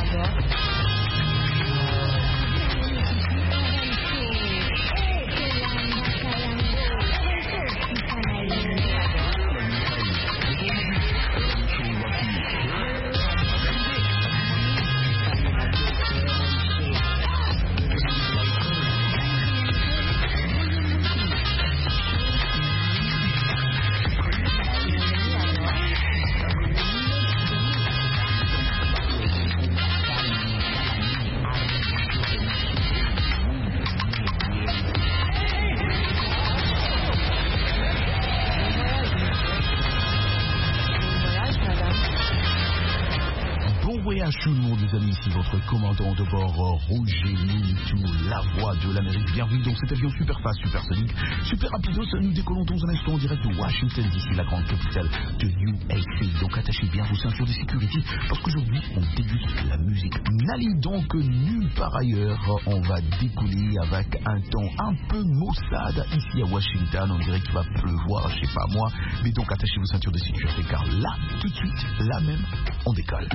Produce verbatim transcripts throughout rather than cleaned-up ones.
Tout le monde, les amis, ici votre commandant de bord, Roger Moutou, la voix de l'Amérique. Bienvenue dans cet avion super fast, super sonique, super rapidos. Nous décollons dans un instant en direct de Washington, D C, la grande capitale de U S A. Donc attachez bien vos ceintures de sécurité parce qu'aujourd'hui on déguste la musique. N'allez donc nulle part ailleurs. On va décoller avec un temps un peu maussade ici à Washington. On dirait qu'il va pleuvoir, je sais pas moi. Mais donc attachez vos ceintures de sécurité car là, tout de suite, là même, on décolle.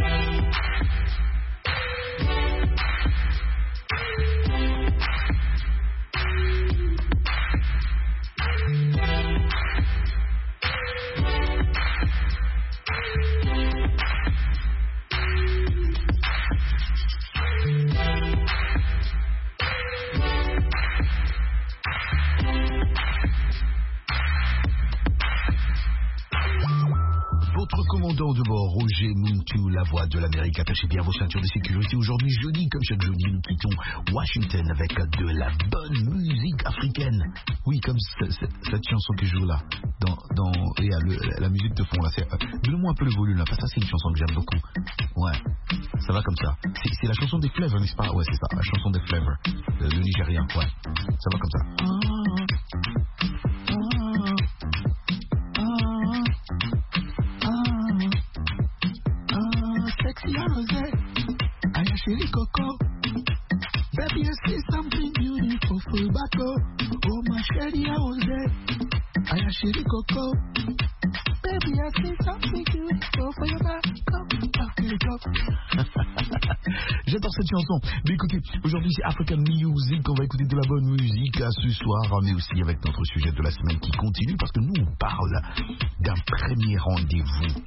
Commandant de bord, Roger Moutou, la voix de l'Amérique. Attachez bien vos ceintures de sécurité. Aujourd'hui, jeudi, comme chaque jeudi, nous quittons Washington avec de la bonne musique africaine. Oui, comme cette, cette, cette chanson que je joue là, dans, dans et, le, la musique de fond là. Euh, Donne-moi un peu le volume là, parce que ça c'est une chanson que j'aime beaucoup. Ouais, ça va comme ça. C'est, c'est la chanson des Flavor, n'est-ce pas? Ouais, c'est ça, la chanson des Flavor, le, le Nigérien. Ouais, ça va comme ça. Ah, ah, Sexy Rosé, Aya chérie Coco, baby I see something beautiful for Bako. Oh ma chérie Rosé, Aya chérie Coco, baby I see something beautiful for your Bako. J'adore cette chanson. Mais écoutez, aujourd'hui c'est African Music. On va écouter de la bonne musique ce soir, mais aussi avec notre sujet de la semaine qui continue parce que nous on parle d'un premier rendez-vous.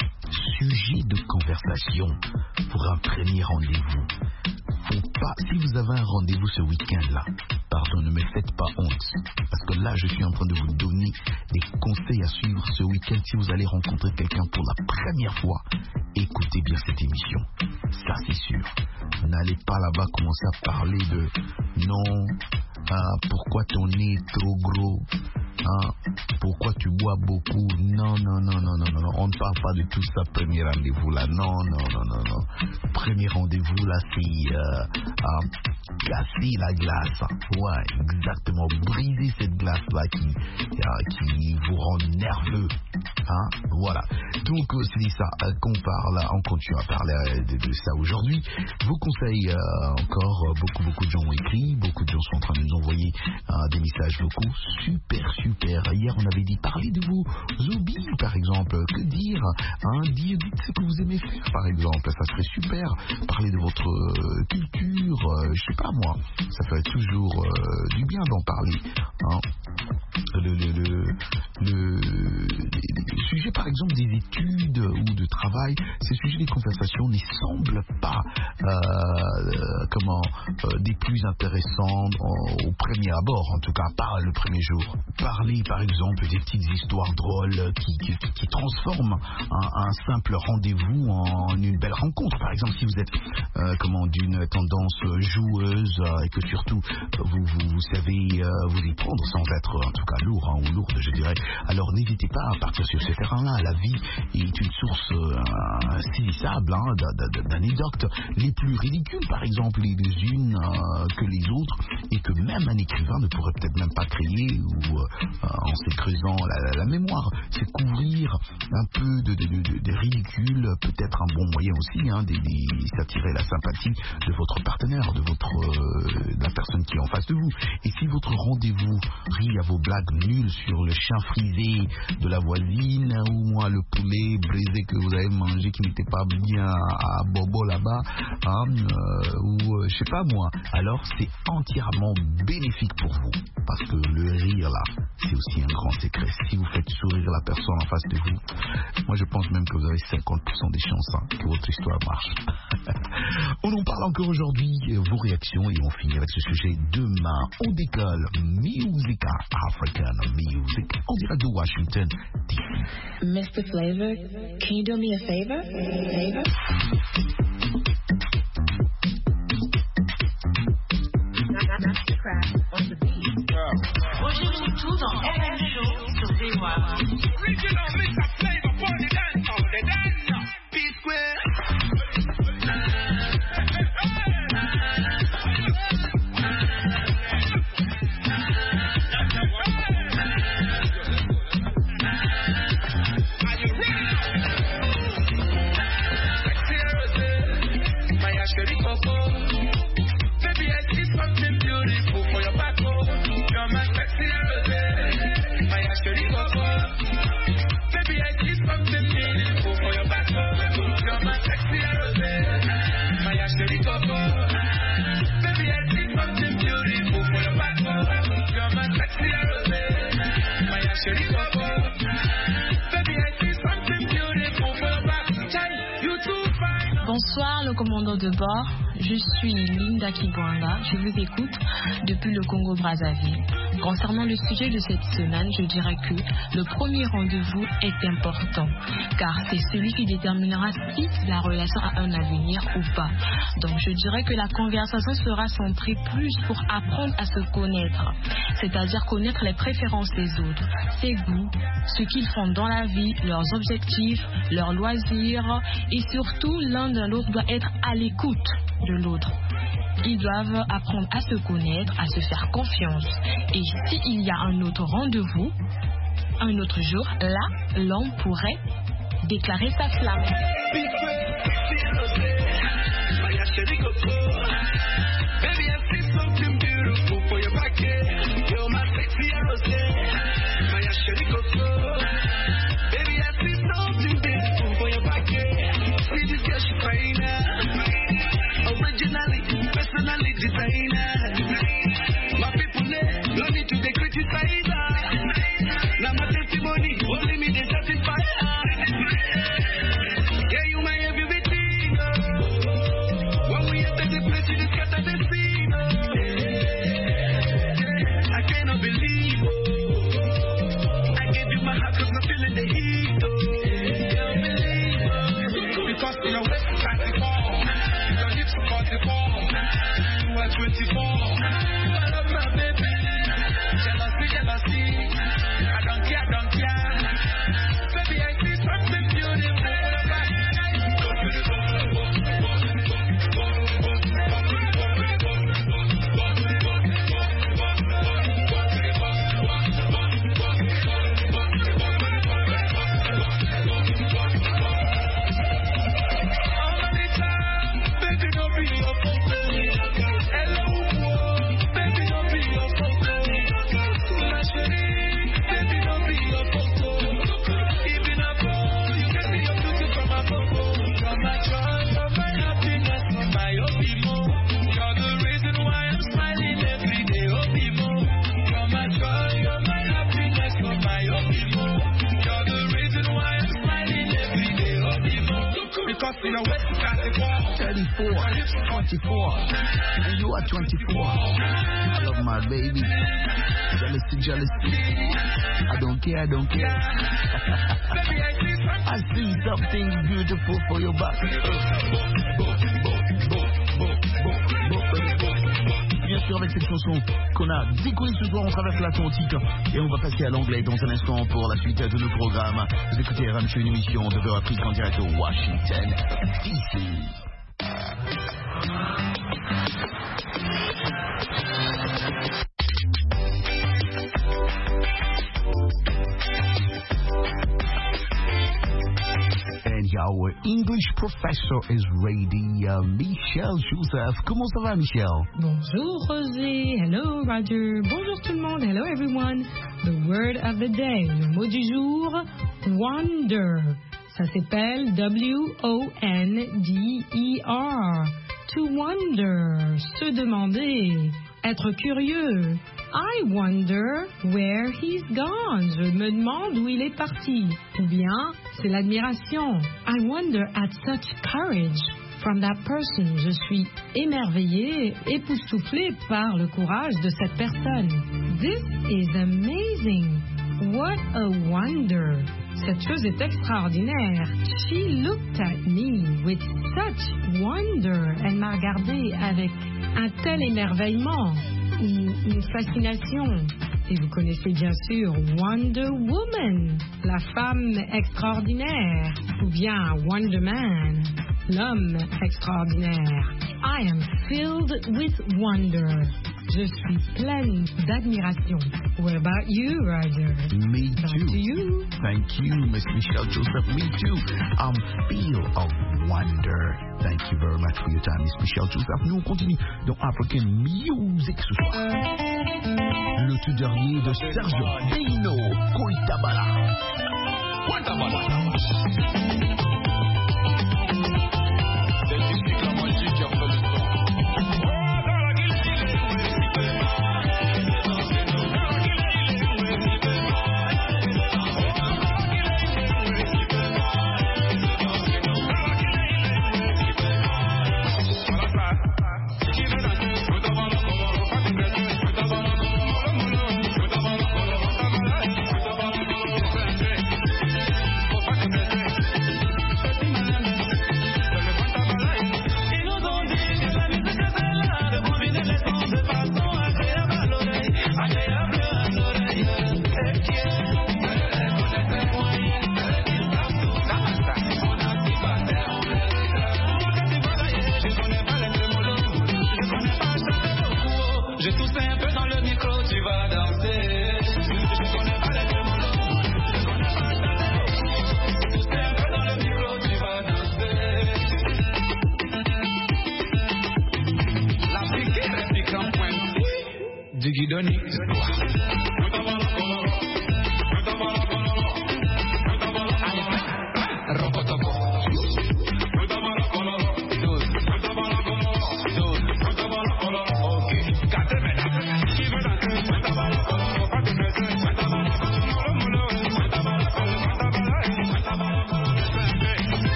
Sujet de conversation pour un premier rendez-vous. Faut pas, si vous avez un rendez-vous ce week-end-là, pardon, ne me faites pas honte. Parce que là, je suis en train de vous donner des conseils à suivre ce week-end. Si vous allez rencontrer quelqu'un pour la première fois, écoutez bien cette émission. Ça, c'est sûr. N'allez pas là-bas commencer à parler de non, ah, pourquoi ton nez est trop gros. Hein, pourquoi tu bois beaucoup? Non, non, non, non, non, non, on ne parle pas de tout ça, premier rendez-vous là. Non, non, non, non, non. Premier rendez-vous là, c'est euh, euh, casser la glace. Ouais, exactement. Briser cette glace là qui, euh, qui vous rend nerveux. Hein, voilà. Donc, euh, c'est ça euh, qu'on parle. On continue à parler euh, de, de ça aujourd'hui. Vos conseils, euh, encore, euh, beaucoup, beaucoup de gens ont écrit. Beaucoup de gens sont en train de nous envoyer euh, des messages vocaux. Super, super. Hier, on avait dit parler de vos hobbies, par exemple. Que dire, hein, dire, dites ce que vous aimez faire, par exemple. Ça serait super. Parler de votre euh, culture, euh, je sais pas moi. Ça ferait toujours euh, du bien d'en parler. Hein. Le, le, le, le, le sujet, par exemple, des études ou de travail, ces sujets des conversations ne semblent pas euh, comment euh, des plus intéressants au premier abord, en tout cas pas le premier jour. Parler, par exemple, des petites histoires drôles qui, qui, qui transforment un, un simple rendez-vous en une belle rencontre. Par exemple, si vous êtes euh, comment d'une tendance joueuse euh, et que surtout vous, vous, vous savez euh, vous y prendre sans être en tout cas lourd hein, ou lourde, je dirais, alors n'hésitez pas à partir sur ce terrain-là. La vie est une source euh, insaisissable hein, d'anecdotes les plus ridicules, par exemple, les unes euh, que les autres, et que même un écrivain ne pourrait peut-être même pas créer ou euh, en se creusant la, la, la mémoire. C'est couvrir un peu de, de, de, de ridicule, peut-être un bon moyen aussi, hein, des, des, s'attirer la sympathie de votre partenaire, de votre euh, de la personne qui est en face de vous. Et si votre rendez-vous rit à vos blagues nulles sur le chien frisé de la voisine ou moi le poulet brisé que vous avez mangé qui n'était pas bien à Bobo là-bas, hein, euh, ou euh, je sais pas moi, alors c'est entièrement bénéfique pour vous. Parce que le rire là, c'est aussi un grand secret. Si vous faites sourire la personne en face de vous, moi je pense même que vous avez cinquante pour cent des chances hein, que votre histoire marche. On en parle encore aujourd'hui, vos réactions, et on finit avec ce sujet demain. On décolle Musica African Music en direct de Washington D C. mister Flavor, can you do me a favor? Favor? Rejoignez tout dans R M Show sur V O A. Original mister Flavor for the dance, oh, the dance, P-Square. Are you ready? Sexy Rose, my chérie Coco. Baby, I see something beautiful for your back home. You're my sexy Rose, my chérie Coco. Baby, I see something beautiful for your back home. You're my sexy Rose, my chérie Coco. Baby, I see something beautiful for your back home. You're my sexy Rose, my chérie Coco. Baby, I see something beautiful for your back. You too fine. Bonsoir le commandant de bord, je suis Linda Kigwanga, je vous écoute depuis le Congo-Brazzaville. Concernant le sujet de cette semaine, je dirais que le premier rendez-vous est important, car c'est celui qui déterminera si la relation a un avenir ou pas. Donc je dirais que la conversation sera centrée plus pour apprendre à se connaître, c'est-à-dire connaître les préférences des autres, ses goûts, ce qu'ils font dans la vie, leurs objectifs, leurs loisirs, et surtout l'un de l'autre doit être à l'écoute de l'autre. Ils doivent apprendre à se connaître, à se faire confiance. Et s'il y a un autre rendez-vous, un autre jour, là, l'homme pourrait déclarer sa flamme. Originally, personally designer. My people love me to the criticizer. Now my testimony, only me they satisfy. Yeah, you my everything. When we enter the place, you scatter the scene. I cannot believe. I gave you my heart 'cause I'm feeling the heat. Can't believe. Because you know it's twenty-four. forty-four, you are twenty-four. I love my baby. Jealousy, jealousy. I don't care, I don't care. Baby, I see something beautiful. Go to the thirty-four, twenty-four, and you are twenty-four. I love my baby. Jealousy, jealousy. I don't care, I don't care. I see something beautiful for your back. Bien sûr, avec cette chanson qu'on a découverte ce soir, on traverse l'Atlantique et on va passer à l'anglais dans un instant pour la suite de nos programmes. Vous écoutez R M C, une émission de Afrique en direct de Washington D C. And y'all were English professor is ready. Uh, Michelle Joseph. Comment ça va, Michelle? Bonjour, José. Hello, Roger. Bonjour tout le monde. Hello, everyone. The word of the day. Le mot du jour, wonder. Ça s'appelle W O N D E R. To wonder. Se demander. Être curieux. I wonder where he's gone. Je me demande où il est parti. Ou bien, c'est l'admiration. I wonder at such courage from that person. Je suis émerveillée, époustouflée par le courage de cette personne. This is amazing. What a wonder. Cette chose est extraordinaire. She looked at me with such wonder. Elle m'a regardé avec un tel émerveillement. Une, une fascination. Et vous connaissez bien sûr Wonder Woman, la femme extraordinaire, ou bien Wonder Man, l'homme extraordinaire. I am filled with wonder. Je suis pleine d'admiration. What about you, Roger? Me Back too. to you. Thank you, Miss Michelle Joseph. Me too. I'm feel of wonder. Thank you very much for your time, Miss Michelle Joseph. Nous, on continue dans African Music ce soir. Le tout dernier de Sergio Deino, Koitabala. Koitabala.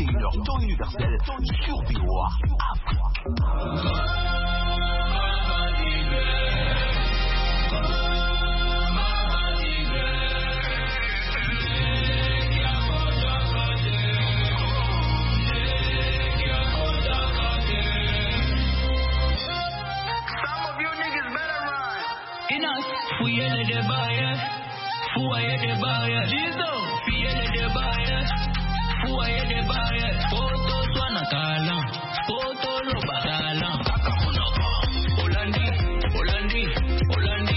Universel sur V O A Afrique. Inas, fouillez les débats, fouillez les débats, disons, fouillez les débats, fouillez les débats, photo soit natala, photo lo batala, Holandi, Holandi, Holandi,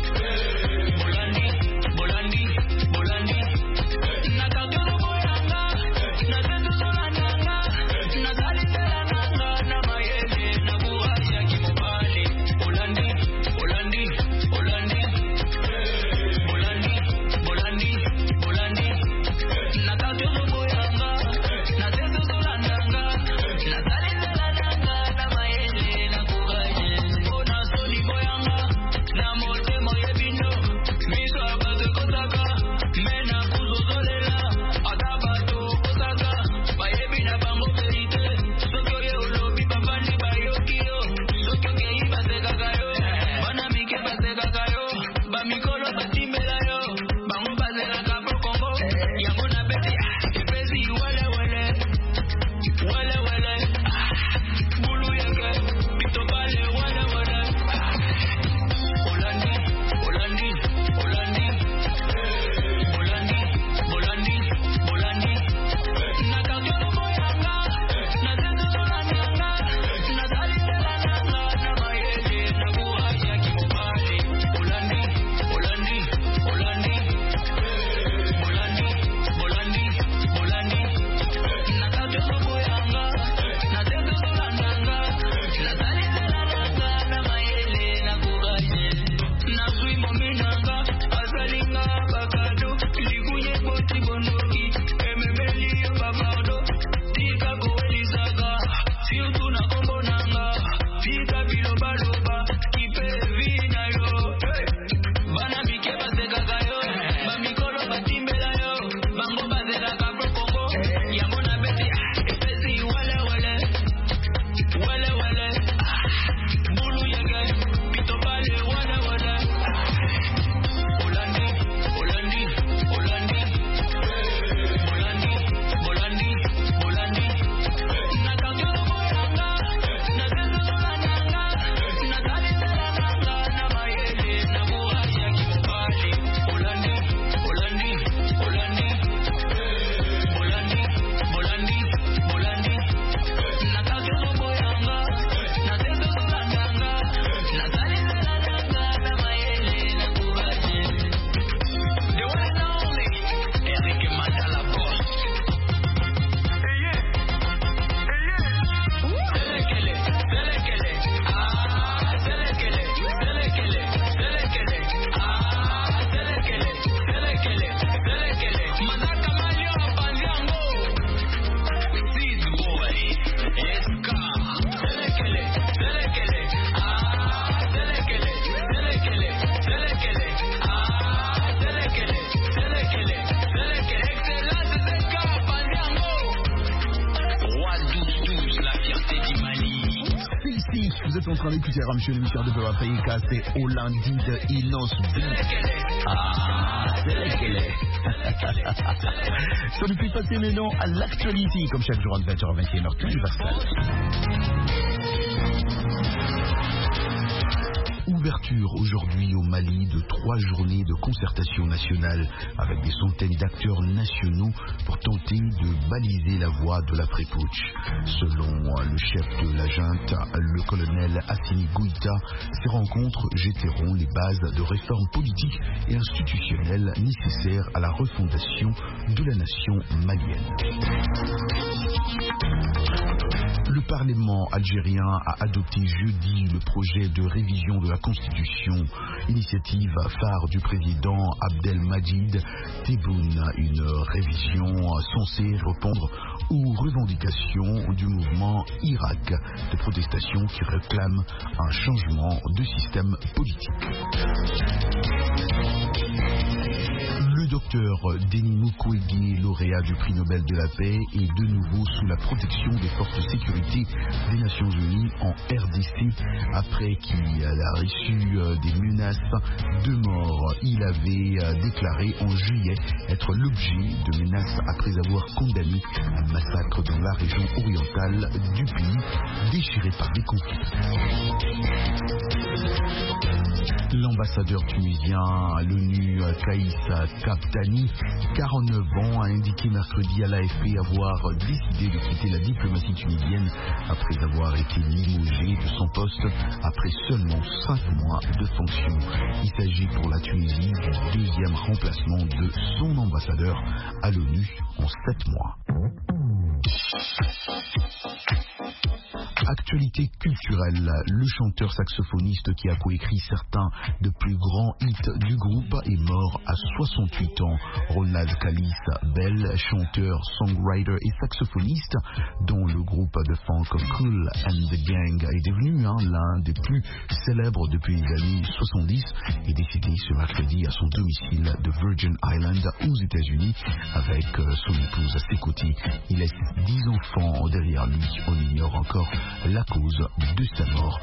Holandi, Holandi, Holandi, nakagero boyanga, natetu solananga, nazali telananga, na mayele, na buhaya kimobali, Holandi, Holandi, Holandi, Holandi, Holandi, Holandi, nakagero boyanga, natetu solananga, nazali telananga, na mayele, na buhaya, ona soli boyanga, na mote moye bino, miso abaze kotaka, mena kuzozolela, atabato kotaka, bayebi na bango verite, sokyo ye ulobi babandi bayokio, sokyo kei baseka yo, bana mike baseka yo, bamikolo batimbela yo, bango baseka kapro Kongo, yango na beti, epesi wele wele, wele wele, bulu yeke, pito bale wele wele, Holandi, Holandi, Holandi, Holandi, Holandi, Holandi, nakagero boyanga, natetu solananga, nazali telananga, na mayele, na buhaya kimobali, Holandi, Holandi, Holandi, Holandi, Holandi, Holandi, nakagero boyanga, natetu solananga, nazali telananga, na mayele, na buhaya, nazwi mominanga, azalinga bakado, ligunye boti bondoki, ememeli yo bakardo, tika koelizaga, siutu na kombonanga, tika bilobaloba, kipe vina yo, bana mike baseka yo, bamikolo batimbela yo, bango baseka kapro Kongo, yango na beti, epesi wele wele, wele wele, bulu yeke, pito bale wele wele, Holandi, Holandi, Holandi, Holandi, Holandi, Holandi, nakagero boyanga, natetu solananga, nazali telananga, na mayele, na buhaya kimobali, Holandi, Holandi, Holandi, Holandi, Holandi, Holandi, nakagero boyanga, natetu solananga, nazali telananga, na mayele, na buhaya. The one and only Eric Mandala Boss. Hey yeah, hey yeah. Selekele, selekele, ah, selekele, selekele, selekele, ah, selekele, selekele, selekele. Manaka malio apanziango. Seed boy, Eska. Selekele, selekele, ah, selekele, selekele, selekele, ah, selekele, selekele, selekele. Excellence Eska apanziango. Roi douze douze, la fierté du Mali. Ici, vous êtes en train d'écouter Ramchou, l'émission de Peuple Africa, c'est Holandi de Inos B. Ah, c'est lequel est. Ça nous fait passer maintenant à l'actualité, comme chaque jour à vingt heures vingt et une heures, tout universel. Ouverture aujourd'hui au Mali de trois journées de concertation nationale avec des centaines d'acteurs nationaux pour tenter de baliser la voie de l'après-putsch. Selon le chef de la junte, le colonel Assimi Goïta, ces rencontres jetteront les bases de réformes politiques et institutionnelles nécessaires à la refondation de la nation malienne. Le Parlement algérien a adopté jeudi le projet de révision de la Constitution, initiative phare du président Abdelmadjid Tebboune, une révision censée répondre aux revendications du mouvement Irak de protestation qui réclame un changement de système politique. Le docteur Denis Mukwege, lauréat du prix Nobel de la paix, est de nouveau sous la protection des forces de sécurité des Nations Unies en R D C après qu'il a reçu des menaces de mort. Il avait déclaré en juillet être l'objet de menaces après avoir condamné un massacre dans la région orientale du pays déchiré par des conflits. L'ambassadeur tunisien à l'ONU, Kaïs Kaptani, quarante-neuf ans, a indiqué mercredi à l'A F P avoir décidé de quitter la diplomatie tunisienne après avoir été limogé de son poste après seulement cinq mois de fonction. Il s'agit pour la Tunisie du deuxième remplacement de son ambassadeur à l'ONU en sept mois. Actualité culturelle, le chanteur saxophoniste qui a coécrit certains des plus grands hits du groupe est mort à soixante-huit ans. Ronald Kalis Bell, chanteur, songwriter et saxophoniste dont le groupe de funk Kool and the Gang est devenu hein, l'un des plus célèbres depuis les années soixante-dix, est décédé ce mercredi à son domicile de Virgin Island aux États-Unis avec son épouse à ses côtés. Il laisse dix enfants derrière lui. On ignore encore la cause de sa mort.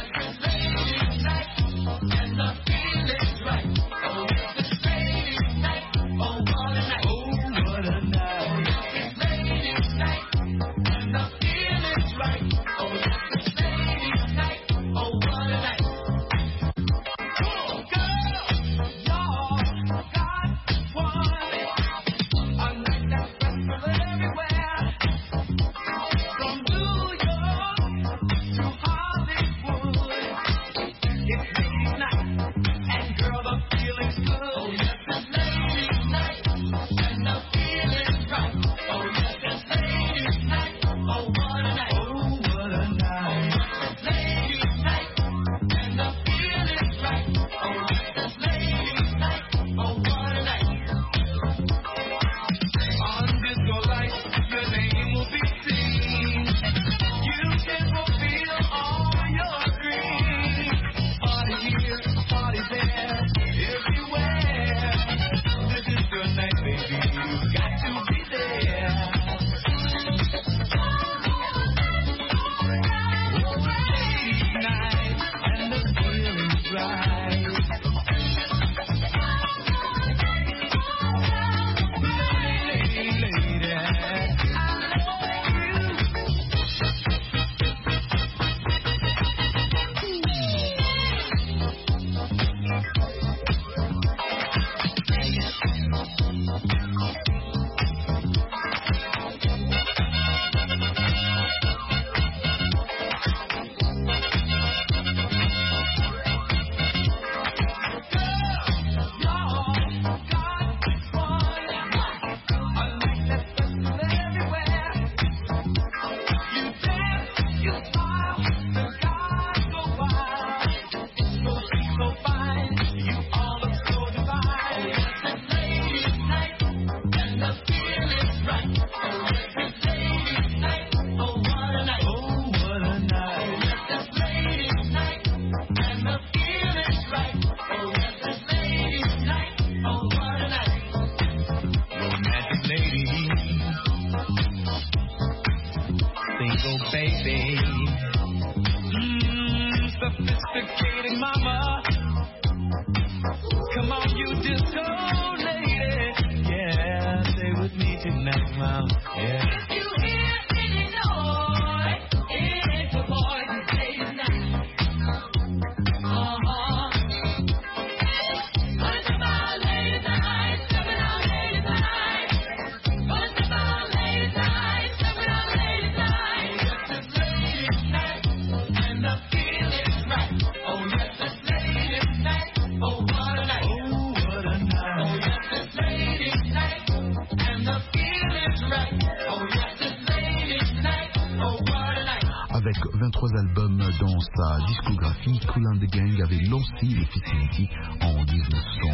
Avec vingt-trois albums dans sa discographie, Kool and the Gang avait lancé les festivités en mille neuf cent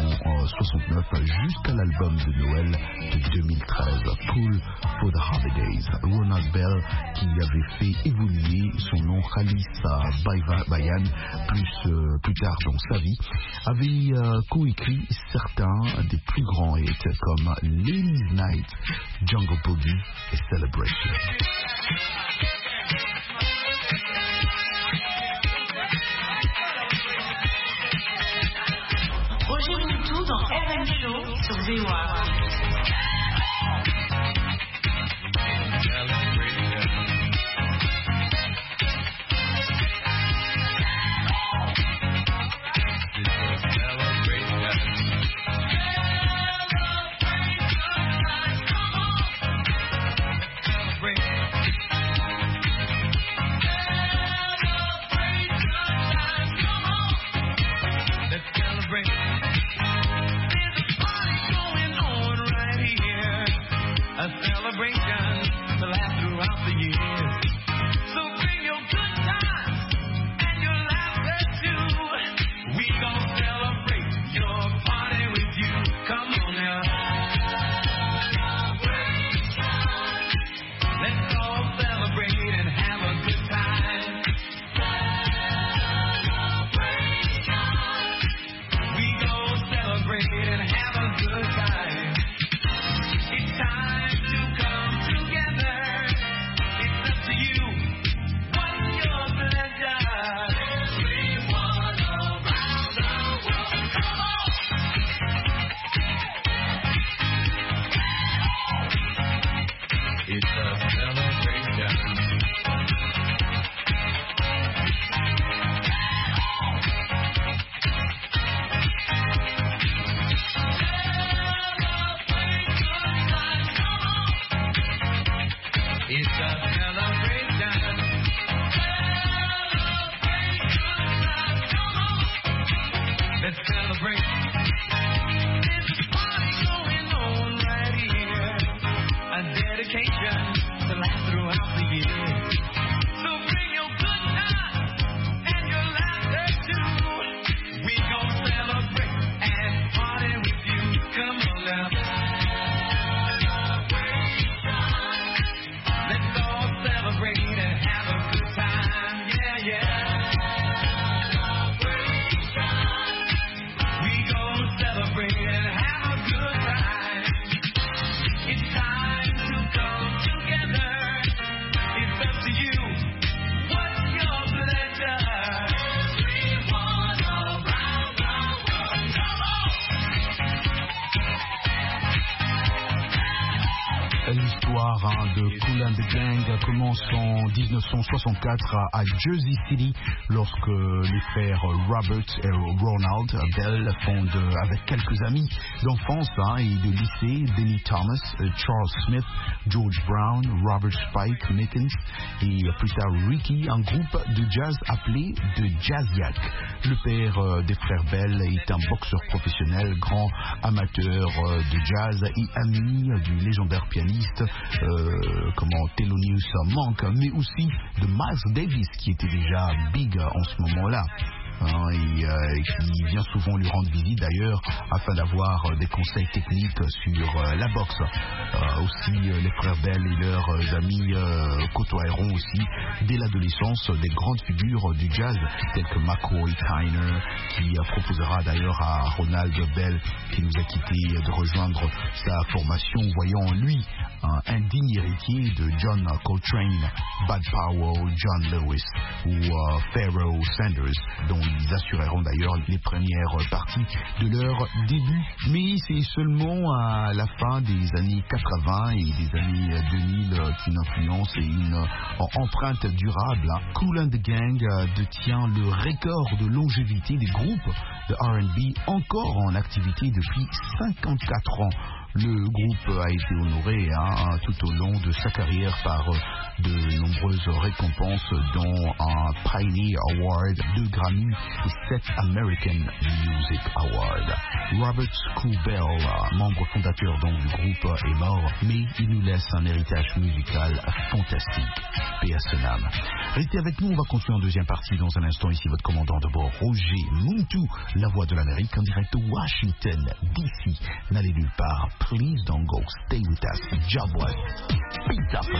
soixante-neuf jusqu'à l'album de Noël de deux mille treize, Cool for the Holidays. Ronald Bell, qui avait fait évoluer son nom Khalisa Bayan plus, euh, plus tard dans sa vie, avait euh, coécrit certains des plus grands hits comme Ladies Night, Jungle Boogie et Celebration. Roger Moutou dans R M Show sur V O A. L'histoire hein, de Kool and the Gang commence en dix-neuf cent soixante-quatre à, à Jersey City lorsque les frères Robert et Ronald Bell fondent avec quelques amis d'enfance hein, et de lycée, Denny Thomas, Charles Smith, George Brown, Robert Spike Nickens et plus tard Ricky, un groupe de jazz appelé The Jazziac. Le père euh, des frères Bell est un boxeur professionnel, grand amateur euh, de jazz et ami euh, du légendaire pianiste euh, comment Thelonious Monk, mais aussi de Miles Davis qui était déjà big en ce moment-là. Hein, et, euh, et qui vient souvent lui rendre visite d'ailleurs afin d'avoir euh, des conseils techniques sur euh, la boxe. Euh, aussi euh, les frères Bell et leurs euh, amis euh, côtoieront aussi dès l'adolescence des grandes figures du jazz telles que McCoy Tyner qui euh, proposera d'ailleurs à Ronald Bell qui nous a quittés de rejoindre sa formation voyant en lui hein, un digne héritier de John Coltrane, Bud Powell, John Lewis ou euh, Pharoah Sanders dont ils assureront d'ailleurs les premières parties de leur début. Mais c'est seulement à la fin des années quatre-vingts et des années deux mille qu'une influence et une empreinte durable, hein. Kool and the Gang détient le record de longévité des groupes de R and B encore en activité depuis cinquante-quatre ans. Le groupe a été honoré hein, tout au long de sa carrière par de nombreuses récompenses, dont un Pioneer Award, deux Grammy et sept American Music Awards. Robert Scoubell, membre fondateur donc du groupe, est mort, mais il nous laisse un héritage musical fantastique. Paix à son âme. Restez avec nous, on va continuer en deuxième partie dans un instant. Ici votre commandant de bord, Roger Muntu, la voix de l'Amérique, en direct de Washington, D C. N'allez nulle part. Please don't go. Stay with us. Job well. Peace up.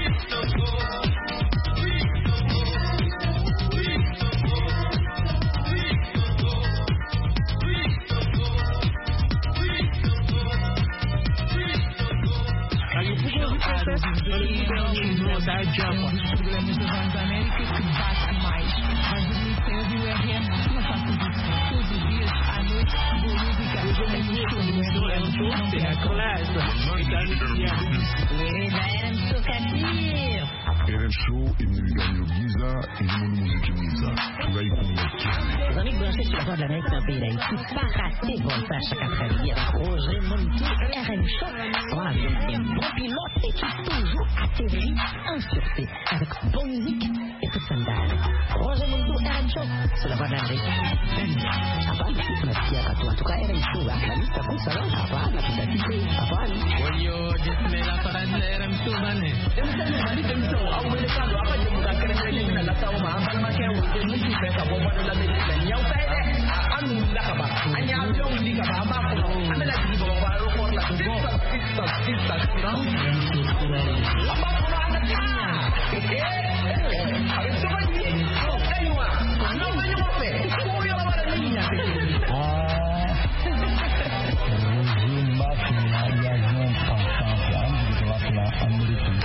R M Show et Mugano Giza et le monde musique Giza. Les amis branchés sur la voix de l'Amérique dans le pays d'Haïti, pas raté bon ça chaque après-midi avec Roger Muntu, R M Show. Voilà, un bon pilote et qui toujours atterrit en sûreté avec bonne musique et toute sandale. Roger Muntu, R M Show, sur la voix de l'Amérique. Apaan sih pengertian kata tu kan R M Show lah, lalu takut salah apaan lah kita kita apaan? Woyo, Bismillah para R M Show mana? Yang sana mari tentu, awak boleh tahu apa yang bukan kena-kena kena lah tahu mah, kalau macam Roger Muntu pesa bawa dalam Malaysia, yang saya anu dah kabar, hanya abang di kabar apa pun, anda lagi di bawah baru kor lah tu, kita kita kita, apa pun anda tanya, eh, eh, apa tu lagi? Oh, kayuah, anda banyak apa? Oh, yang apa lagi ni? Ah, Roger Muntu ni agent pensant, dia doit la Amérique.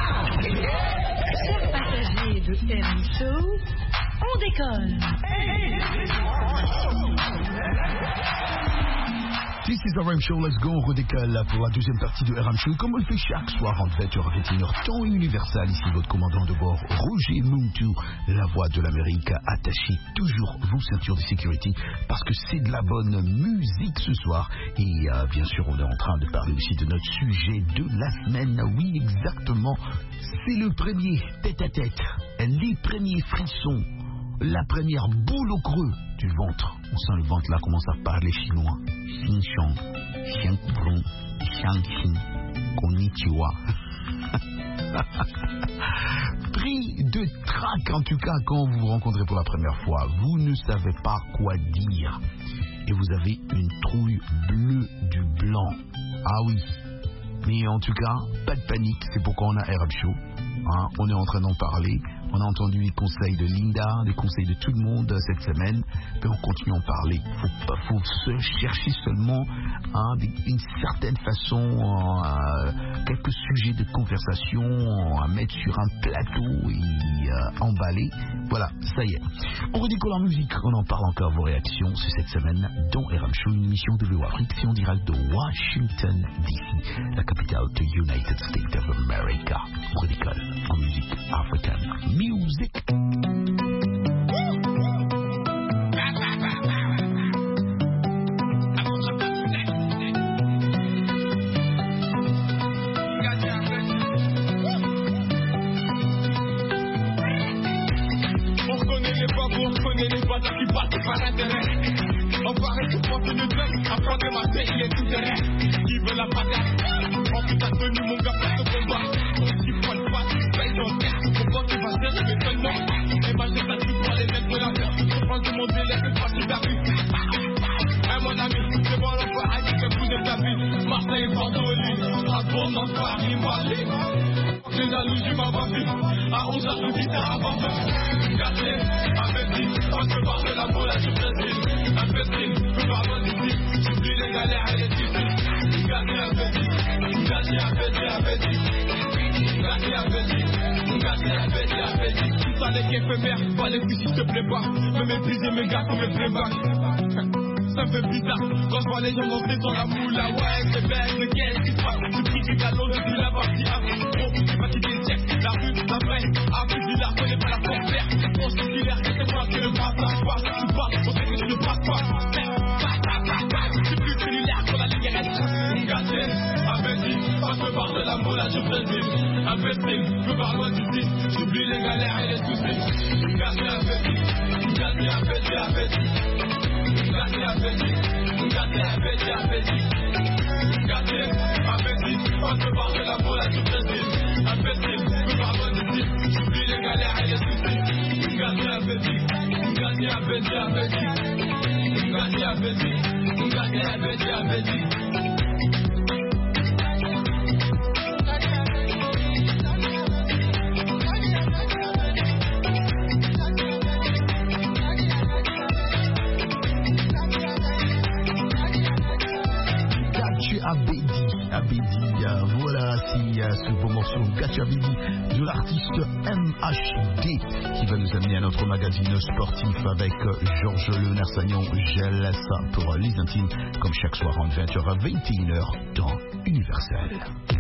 Chers passagers de R M Show, on décolle. This is R M Show, let's go, on redécale pour la deuxième partie de R M Show, comme on le fait chaque soir en vingt heures vingt et une heures, temps universel. Ici votre commandant de bord, Roger Muntu, la voix de l'Amérique. Attachez toujours vos ceintures de sécurité, parce que c'est de la bonne musique ce soir. Et euh, bien sûr, on est en train de parler aussi de notre sujet de la semaine. Oui, exactement, c'est le premier tête-à-tête, les premiers frissons, la première boule au creux du ventre. On sent le ventre là commence à parler chinois. Xin Xiong, Xiang Prong, Xiang Xin, Konnichiwa. Pris de trac en tout cas quand vous vous rencontrez pour la première fois. Vous ne savez pas quoi dire. Et vous avez une trouille bleue du blanc. Ah oui. Mais en tout cas, pas de panique, c'est pourquoi on a R M Show. Hein, on est en train d'en parler. On a entendu les conseils de Linda, les conseils de tout le monde cette semaine. Mais on continue à en parler. Il faut, faut se chercher seulement hein, d'une certaine façon euh, quelques sujets de conversation à mettre sur un plateau et euh, emballer. Voilà, ça y est. On redécolle en musique. On en parle encore vos réactions. C'est cette semaine dans R M Show, une émission de V O Afrique. C'est en direct de Washington D C, la capitale de United States of America. On redécolle en musique africaine. Music. On connaît les babous, on connaît les bâtards qui battent par intérêt. On paraît que porte de deuil, après de ma tête, il est tout terrain. Qui veut la bagarre? En putain de tenue, mon gars, pour ce combat. On s'y prend le pas, tu payes ton terre. Pourquoi tu vas faire de l'étonnement? Imagine ça, tu vois les mecs de la terre. Je prends de mon délai, c'est pas si t'as vu. Hey mon ami, c'est bon, on va aller que vous de ta vie. Marseille, Bordeaux, Lille, Strasbourg, Nantes, Paris, Mali. Les jalousies, ma babine. À onze heures, je dis ça avant même. Gâté, appétit, on se parle de l'amour, là, je te dis. Imbécile, je parle d'ici. J'oublie les galères et les difficultés. Gâté, appétit, gâté, appétit, appétit. Gâté, appétit, gâté, appétit, appétit. Tout ça n'est qu'éphémère, pas les couilles s'il te plaît pas. Me mépriser mes gars comme mes playback. Ça me fait bizarre quand je vois les gens monter dans la moula. Ouais, c'est belle, mais qu'est-ce qui se passe? Je prie des galons, je suis la partie avant. Gros, j'ai pas quitté le siècle. La rue, la vraie, après du la connais pas la frontière. On se dit l'air, c'est moi qui le passe. Je passe, tu passes, on sait que je ne passe pas. C'est plus cellulaire sur la ligne. Gâté, avec plaisir. Appétit, je veux pas loin d'ici. J'oublie les galères et les soucis. Gâter appétit, gâter appétit, appétit. Gâter appétit, gâter appétit, appétit. Gâter appétit, on peut parler la pour la du plaisir. Appétit, je veux pas loin d'ici. J'oublie les galères et les soucis. Gâter appétit, gâter appétit, appétit. Gâter appétit, gâter appétit, appétit. Abedi, Abedi, euh, voilà, c'est euh, ce beau morceau Gachi Abedi de l'artiste M H D qui va nous amener à notre magazine sportif avec euh, Georges Le Narsagnon. Je laisse ça pour les intimes, comme chaque soir en vingt heures à vingt et une heures dans Universel.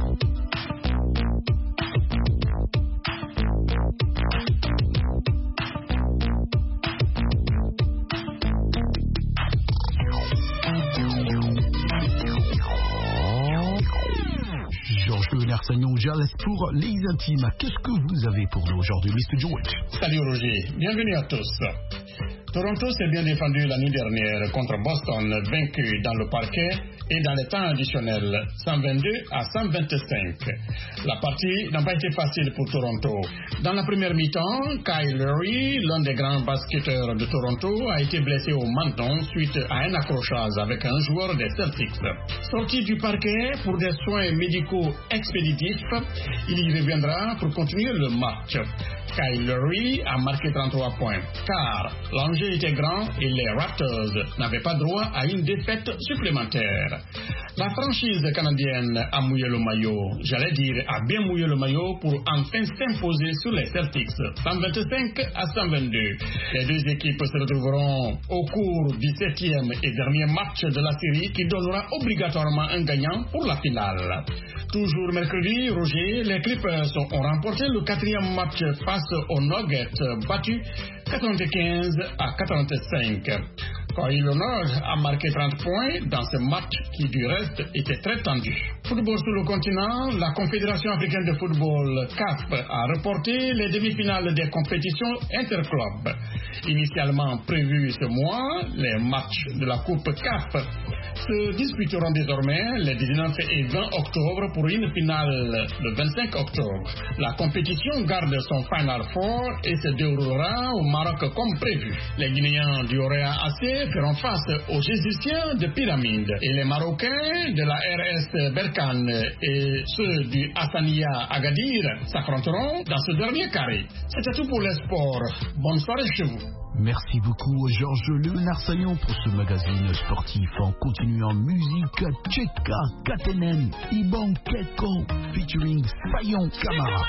Narsagnon, je laisse pour les intimes. Qu'est-ce que vous avez pour nous aujourd'hui, mister George? Salut Roger, bienvenue à tous. Toronto s'est bien défendu la nuit dernière contre Boston, vaincu dans le parquet et dans les temps additionnels, cent vingt-deux à cent vingt-cinq. La partie n'a pas été facile pour Toronto. Dans la première mi-temps, Kyle Lowry, l'un des grands basketteurs de Toronto, a été blessé au menton suite à un accrochage avec un joueur des Celtics. Sorti du parquet pour des soins médicaux expéditifs, il y reviendra pour continuer le match. Kyle Lowry a marqué trente-trois points, car l'enjeu était grand et les Raptors n'avaient pas droit à une défaite supplémentaire. La franchise canadienne a mouillé le maillot, j'allais dire a bien mouillé le maillot pour enfin s'imposer sur les Celtics, cent vingt-cinq à cent vingt-deux. Les deux équipes se retrouveront au cours du septième et dernier match de la série qui donnera obligatoirement un gagnant pour la finale. Toujours mercredi, Roger, les Clippers ont remporté le quatrième match face aux Nuggets, battu quatre-vingt-quinze à quatre-vingt-cinq. Kawhi Leonard a marqué trente points dans ce match qui du reste était très tendu. Football sur le continent, la Confédération africaine de football C A F a reporté les demi-finales des compétitions interclubs. Initialement prévues ce mois, les matchs de la Coupe C A F se disputeront désormais les dix-neuf et vingt octobre pour une finale le vingt-cinq octobre. La compétition garde son Final Four et se déroulera au Maroc comme prévu. Les Guinéens du Orea A C feront face aux Égyptiens de Pyramide et les Marocains de la R S Berkane et ceux du Hassania Agadir s'affronteront dans ce dernier carré. C'était tout pour les sports. Bonne soirée chez vous. Merci beaucoup Georges Le Narsagnon pour ce magazine sportif. En continuant musique, Cheka Katenen, Ibon Keko featuring Sayon Kamara.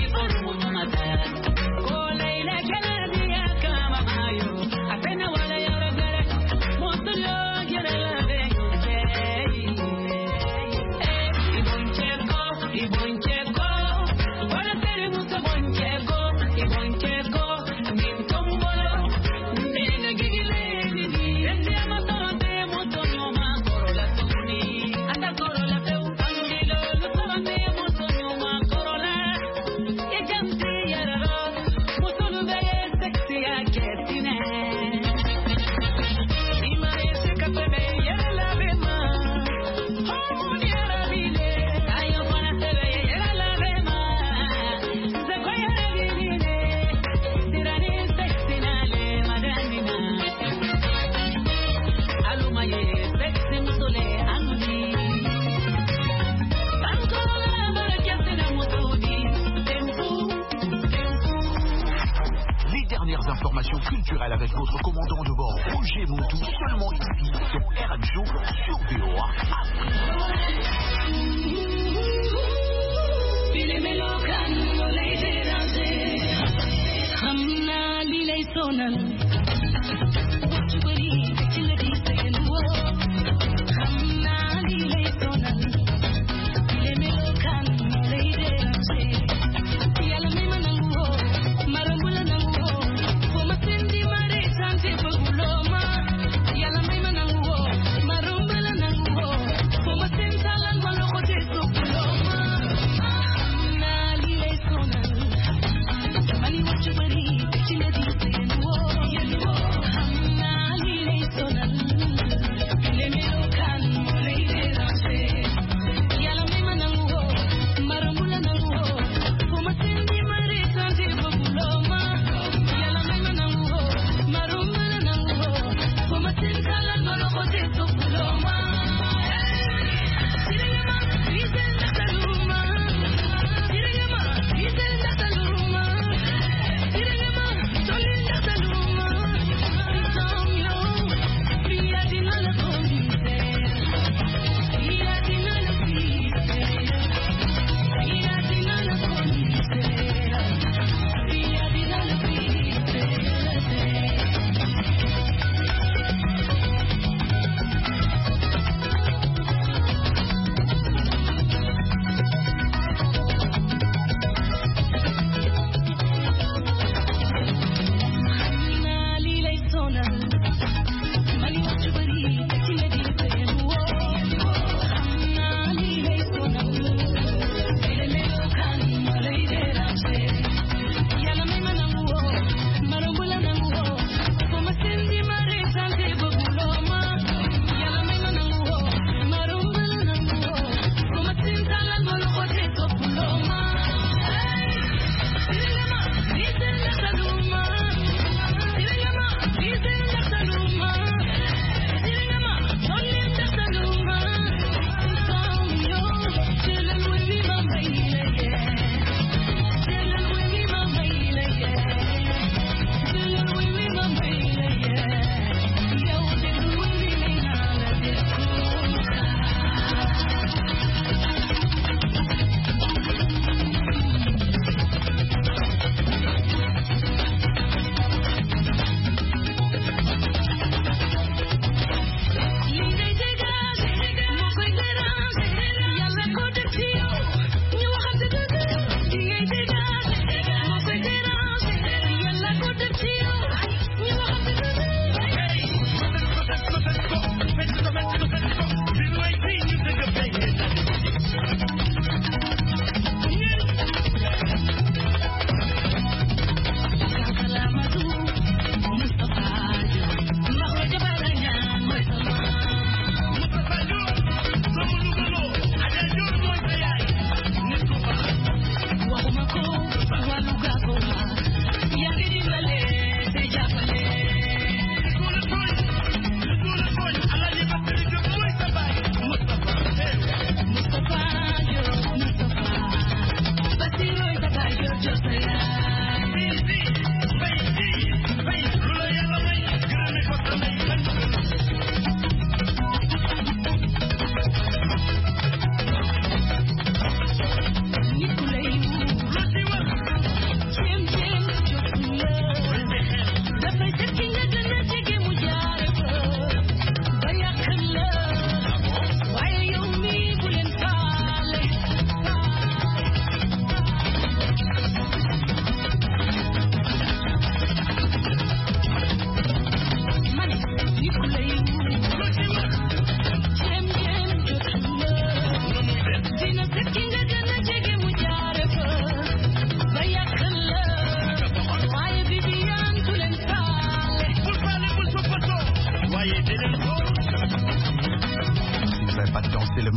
Informations culturelles avec votre commandant de bord Roger Montou, seulement ici sur R M Show sur V O A.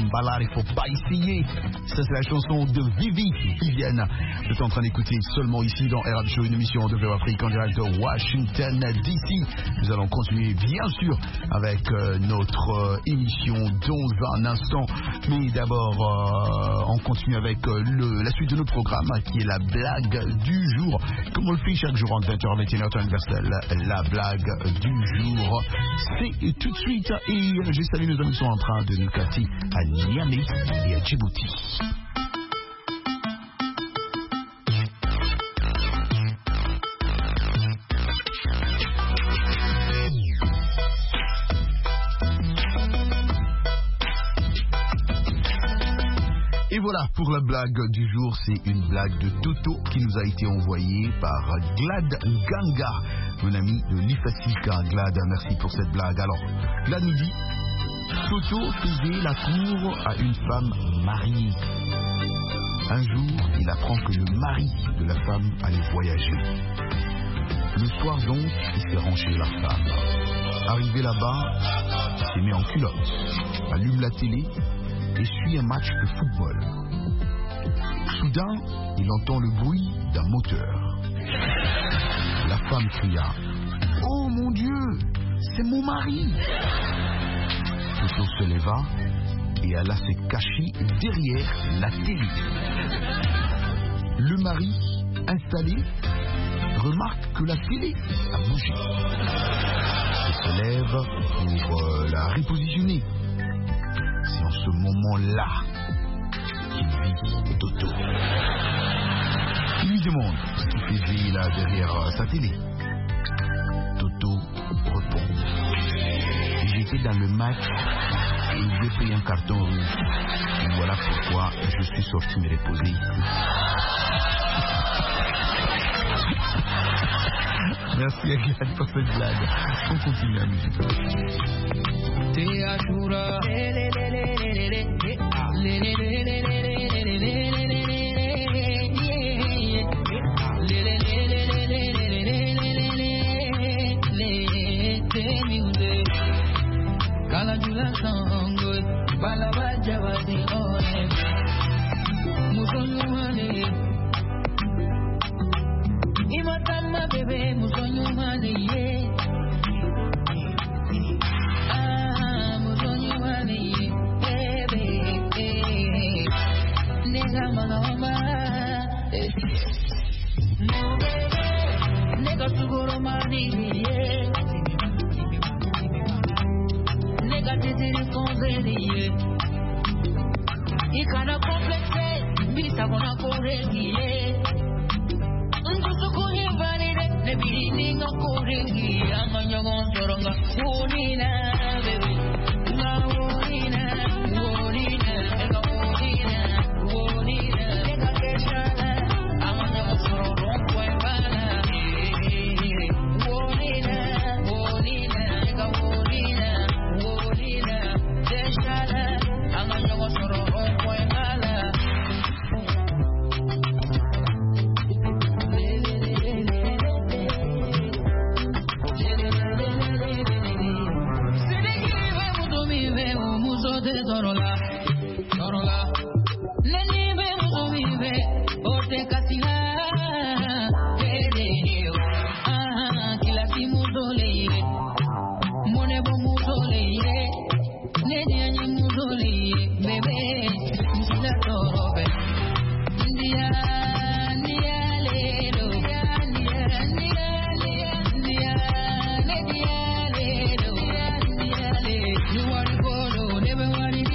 Ballare, il faut pas essayer. Ça c'est la chanson de Vivi, Vivienne. Vous êtes en train d'écouter seulement ici dans R H Show, une émission de V O Afrique en direct de Washington D C. Nous allons continuer bien sûr avec euh, notre euh, émission dans un instant. Mais d'abord, euh, on continue avec euh, le, la suite de nos programmes qui est la blague du jour. Comme on le fait chaque jour en vingt heures vingt et une heures temps universel, la blague du jour, c'est tout de suite. Et je salue nos amis qui sont en train de nous capter à Niamey et à Djibouti. Et voilà pour la blague du jour, c'est une blague de Toto qui nous a été envoyée par Glad Ganga, mon ami de l'Ifasika. Glad, merci pour cette blague. Alors, Glad nous dit, Toto faisait la cour à une femme mariée. Un jour, il apprend que le mari de la femme allait voyager. Le soir donc, il fait rentrer la femme. Arrivé là-bas, il se met en culotte, allume la télé et suit un match de football. Soudain, il entend le bruit d'un moteur. La femme cria « Oh mon Dieu, c'est mon mari !» Toto se leva et alla se cacher derrière la télé. Le mari, installé, remarque que la télé a bougé. Il se lève pour euh, la repositionner. C'est en ce moment-là qu'il vit Toto. Il lui demande ce qu'il faisait là derrière sa télé. Toto répond. J'étais dans le match et j'ai pris un carton rouge. Et voilà pourquoi je suis sorti me reposer ici. Merci à Glad pour cette blague. On continue la musique. Bebe, musonyo mane ye. Ah, musonyo mane ye. Bebe, nega maloma. No bebe, nega sugoro mane ye. Nega tiziri konzeri ye. Ikana komplexe, bisa kona koregi ye. Nebiri no korengi amanyo gonsoronga wonina bebe na wonina wonina ega wonina wonina ega keshala amanyo gonsoronga kwembana wonina wonina ega wonina wonina keshala amanyo gonsoronga kwembana. Torola, torola, neni be muso vive, ote kasila, kede ah, kila si muso leye, mone bo muso leye, neni anyi muso leye, bebe, musila torobe, ndia, ndia lelo, ndia, ndia, ndia, ndia, ndia lelo, ndia lelo, you are the photo, never want it.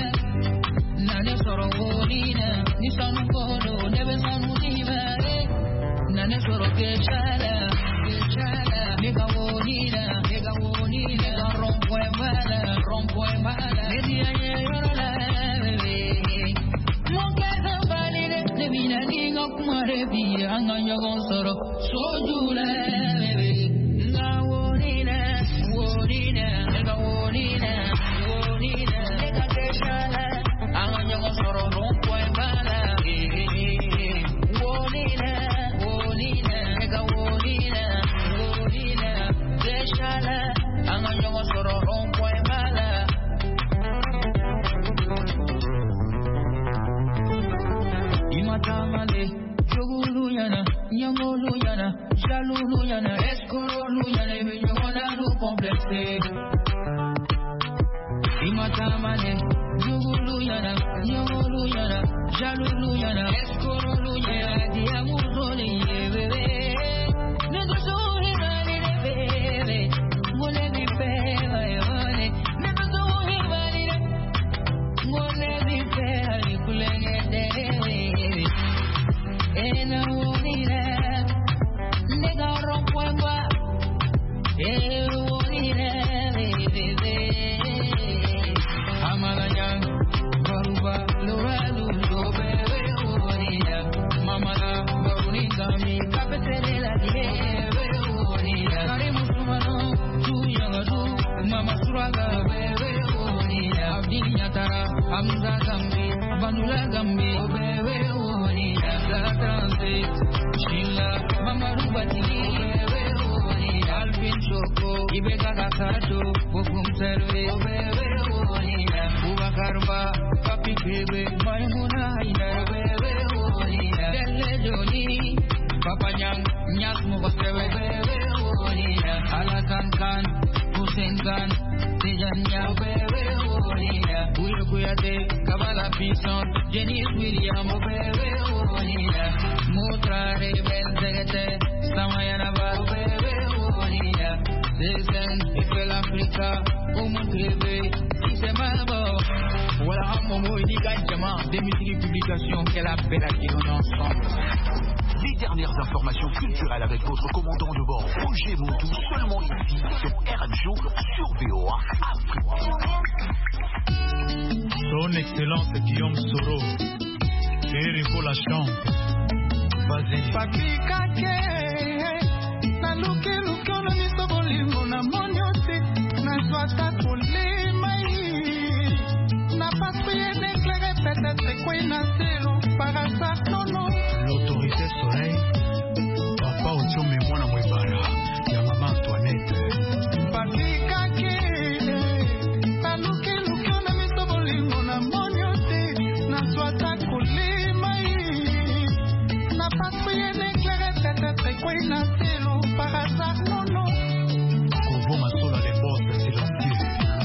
Ni sanu kono nebe sanu diva nane soro keshala keshala nega wonina nega wonina nega rompo emala rompo emala nedi anye yorola bebe monke zambali de nebina ninga kumare bi anga nyogon soro sojula bebe nga wonina wonina nega wonina wonina nega keshala anga nyogon soro rompo emala. I'm nyangolu yana, jalulu yana, escolo yana, you wanna do complexe. Imatamane, jugulu yana, nyangolu yana, jalulu yana, escolo yana, diamuzole bebe. Nego sohi bali de bebe, mole mi bebe, mole. Nego sohi bali de, mole mi bebe, kulenge de. Ena wonira, nega rompuengwa, eh wonira, bebe. Amalanya, baruba, lora lulo, bebe wonira. Mamala, barunika mi, kapetele la die, bebe wonira. Kare musumano, tu yangadu, mama suraga, bebe wonira. Abdi nyatara, amza gambi, bandula gambi, bebe wonira. La transit, Sheila, mama rubati, bebe wonira. Alvin Choco, ibega kakato, bukum serve, bebe wonira. Uba karba, papi bebe, maimuna ina, bebe wonira. Delle Joni, papa nyang, nyas muka sewe, bebe wonira. Ala kan kan, Hussein kan, Tejanya, bebe wonira. Uya kuyate, kabala pison, Jenny William, bebe wonira. Mutra rebel zegete, Samayana ba, bebe wonira. Desen, Ifel Africa, Umutrebe, Isemabo. Voilà un moment unique à Jama, des multi-publications qu'elle appelle à qui on ensemble. Les dernières informations culturelles avec votre commandant de bord, Roger Moutou, seulement ici, sur R M Show, sur V O A Afrique. Son Excellence Guillaume Soro, Erico Lachambre, vas-y. Papi Kake, na luke luke on a mis au bolingo, na monyote, na swata polema. Na patrouille d'éclairer peut-être quoi il n'a zéro par hasard non non. L'autorité soleil, papa Otio Memona Mwebara, ya maman Antoinette. Papi Kake, na luke luke on a mis au bolingo na monyote, na swata kolema. Na patrouille d'éclairer peut-être quoi il n'a zéro par hasard non non. Convo Masola les bosses silencieux.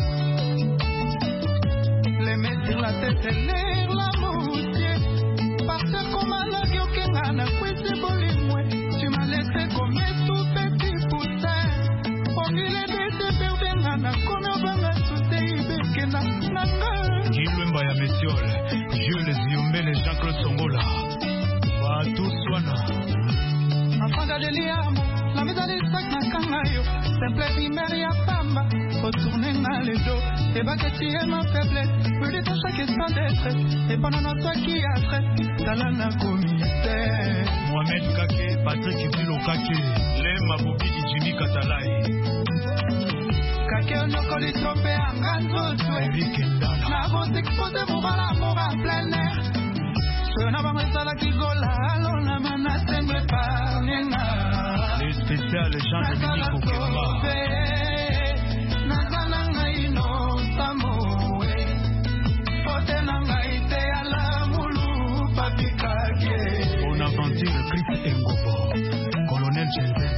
Sur la tête et l'air, la moussière. Parce comme à la gueule, n'a pas été bolimoué. Tu m'as laissé comme tout petit poussin. Pour qu'il ait été perdu, n'a comme un banga sous tes ibekena. Kilwemba ya messieurs, Dieu les yombe les Jean-Claude Songola. Va tous soina. Enfant d'Adeliamo, la mise à l'estac n'a kangayo. Simple primaire ya pamba. Retourner dans les dos. Et bah que tu es ma faiblesse. Me dis à chaque instant d'être. Et pendant toi qui a trait. Dans la comité. Mohamed Kake, Patrick Bilo Kake. Lema Bobi Jimmy Katalai. Kake on a collé trompé en grande zone. Eric Ndala. La vente exposée pour voir l'amour en plein air. Je n'ai pas mis ça là qui gola. Alors la menace me parle. Les spéciales gens de Mini Kokemba. Bonaventure Chris Engobo, colonel Jensen.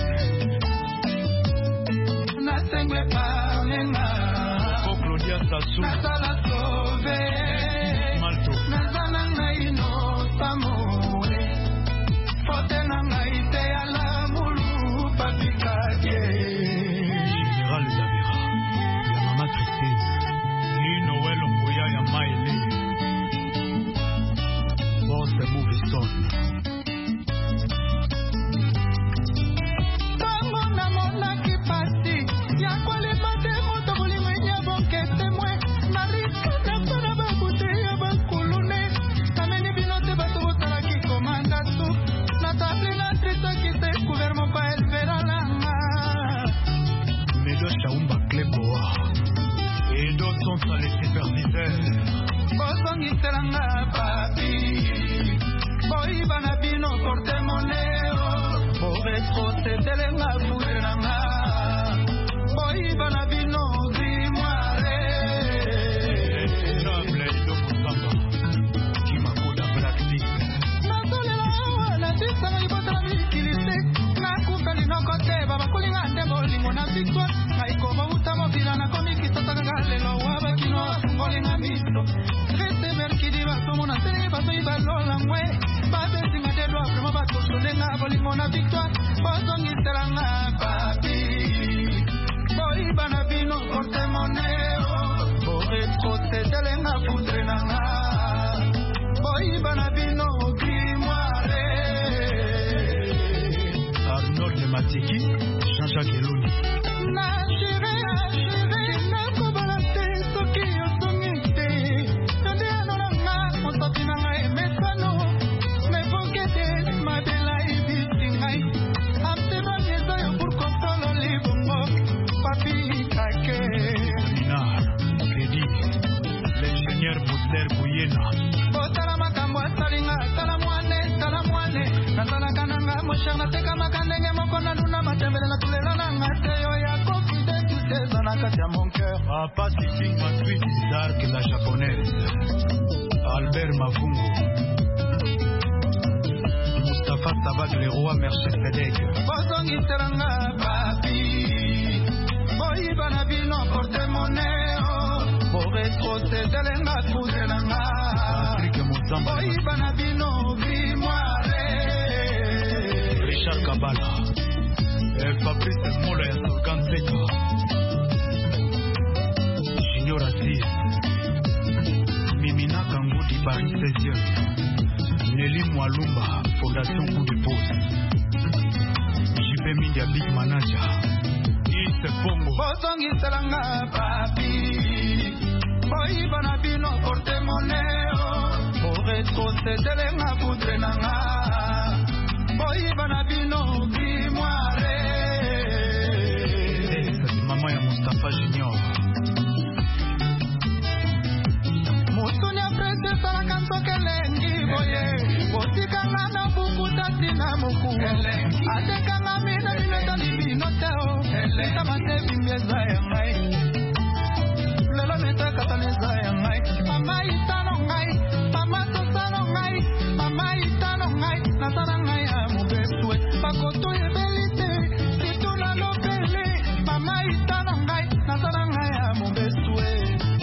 Nasengwe panenga, Claudia Sassou, Nasala Sove, Malto, Nasana Naino Samoe, Fotenanga ite ala mulu papikage. Général Zabira, ya Mama Christine, ni Noël Mboya ya Maïle. Boss Movie Son. Et d'autres sont sur les superviseurs. Bosongiselanga papi, boy banabino portemoneo, bo retro setelenga furenanga, boy banabino grimoire. Noble Ido Musamba, Kimakoda Black League. Nasolela wana tisanga ibota la mikili. victoire ngai kobauta mokila nakomi kisataka lelo wabakino ngolinga miso rete merkidi basomona sene basoyi balola ngwe babesinga te doa vraiment batosolenga bolingo na victoire bozongiselanga papi boyiba na bino portemoneo boretrocedelenga poudre nanga boyiba na bino grimoire Arnold de Matiki, Jean-Jacques Eloni. Na chérie, chérie, na kobala te soki osongi te yonde anolanga motoki na ngai emesano mevoke te mabela ebisi ngai amtebani eza yo pour kosolo libongo papi kake Linar, Freddy, l'ingénieur Baudelaire Bouyena. botala makambo asalinga tala mwane tala mwane nazalaka nanga mosher nateka makandenge moko naluna matembelela tulela nanga te yo ya kofide tuteza na kati ya mon cœur Papa Sising Matwit Dark, la japonaise. Albert Mavungo. Mustapha Tabak, le roi Merced Fedek. bozongiselanga papi boyiba na bino portemoneo boretrocedelenga poudre nanga Patrick Mozamba. boyiba na bino grimoire Richard Kabala. Et Fabrice Mola et Sorgan Seka. Junior Aziz. Mimina Kangoudi Paris seizième. Nelly Mwalumba, Fondation Coup de Pause. J P Media Big Manager. East Congo. bozongiselanga papi boyiba na bino portemoneo boretrocedelenga poudre nanga boyiba na bino grimoire Maman ya Mustapha Junior. mosuni apresi esalaka nzoka elengi boye botikanga na bukuta tina moku atekanga mina bineta libino teo eta matebi eza ya ngai lelo metakatana eza ya ngai mama itano ngai mama tosano ngai mama itano ngai nasala ngai ya mobesue bakoto ebeli te situna lopele mama itano ngai nasala ngai ya mobesue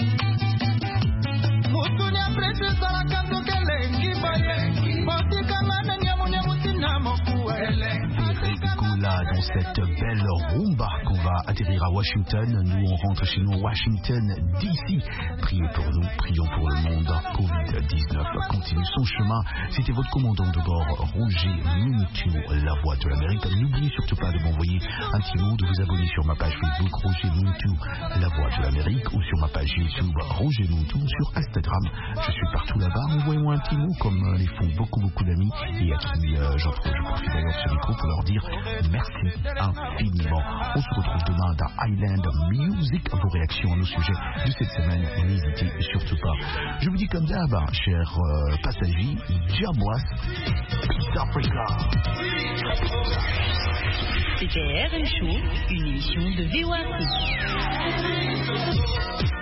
mosuni apresi esalaka nzoka elengi boye botikanga menyamunyamutina mokuwa Là, dans cette belle rumba qu'on va atterrir à Washington. Nous, on rentre chez nous à Washington, D C. Priez pour nous, prions pour le monde. covid dix-neuf continue son chemin. C'était votre commandant de bord, Roger Muntu, la voix de l'Amérique. N'oubliez surtout pas de m'envoyer un petit mot, de vous abonner sur ma page Facebook, Roger Muntu, la voix de l'Amérique, ou sur ma page YouTube, Roger Muntu, sur Instagram. Je suis partout là-bas. Envoyez-moi un petit mot, comme euh, les font beaucoup, beaucoup d'amis, et à qui euh, j'en je profite d'ailleurs de ce micro pour leur dire merci infiniment. On se retrouve demain dans Island Music. Vos réactions à nos sujets de cette semaine, n'hésitez surtout pas. Je vous dis comme d'hab, chers euh, passagers, Jamwas, Peace Africa. C'était R M Show, une émission de V O A C.